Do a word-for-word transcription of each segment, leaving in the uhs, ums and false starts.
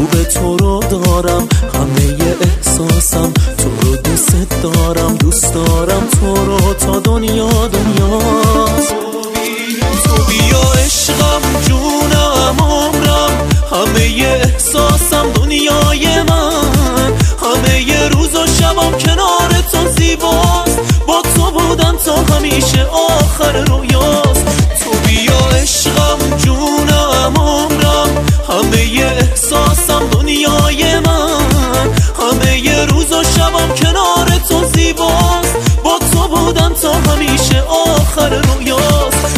خوب تو رو دارم، همه احساسم تو رو دوست دارم، دوست دارم تو رو تا دنیا دنیا. تو بیا عشقم، جونم، عمرم، همه احساسم دنیای من، همه روز و شبم کنار تو زیباست، با تو بودن تا همیشه آخر رویاست. تو بیا عشقم، جونم، عمرم، همه احساسم دنیای من، همه روز و شبم کنار تو زیباست، با تو بودن تا همیشه آخر رویاست.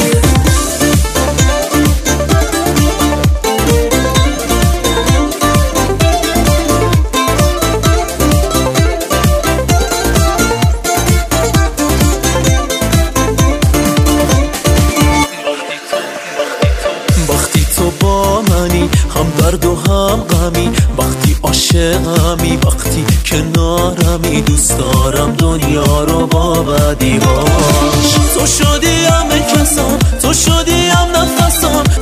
وقتی تو با منی، هم درد و هم غمی، وقتی عاشقمی، وقتی کنارمی، دوست دارم دنیا رو با بدی باش. تو شدی همه کسام، تو شدی هم نفسام،